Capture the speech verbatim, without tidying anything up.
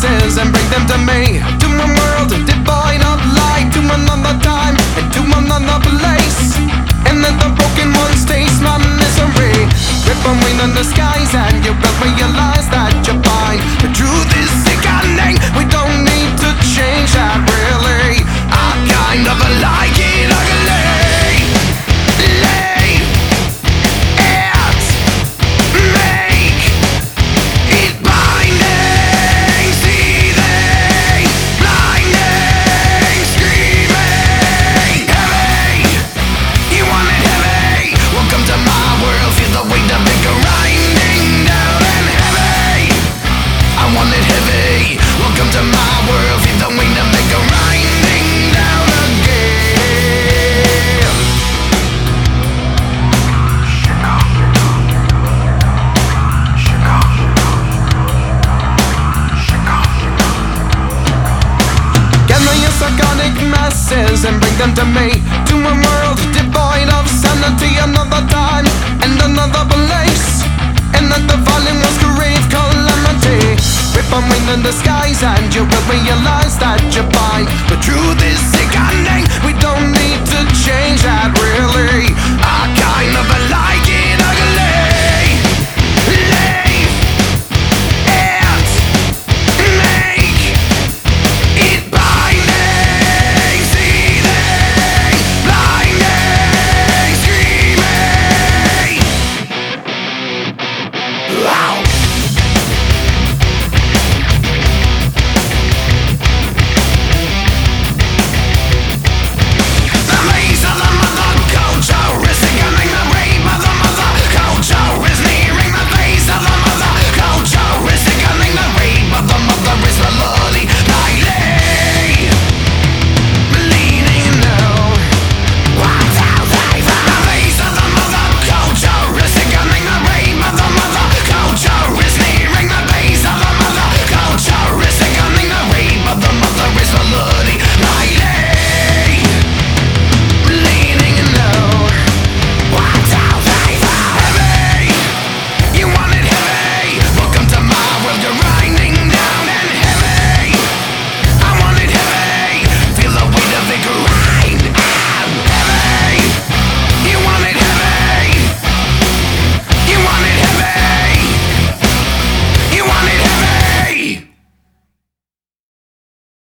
masses and bring them to me, to my world devoid of light, to another time and to another place, and let the broken ones taste my misery. Rip away the skies and you will realize that you find the truth is sickening. We don't need to change that really. I kind of like it ugly. Leave it, make it binding, seething, blinding, screaming. Heavy, you want it heavy? Welcome to my world, feel the weight of it grinding down and heavy. I want it heavy. Welcome to my world, feel the weight of it grinding down again. Gather your psychotic masses and bring them to me, to a world devoid of sanity, another time and another place, and that the fallen ones crave calamity. Rip away the skies and you will realize that you find the truth is sickening. We don't need to change that really. I kind of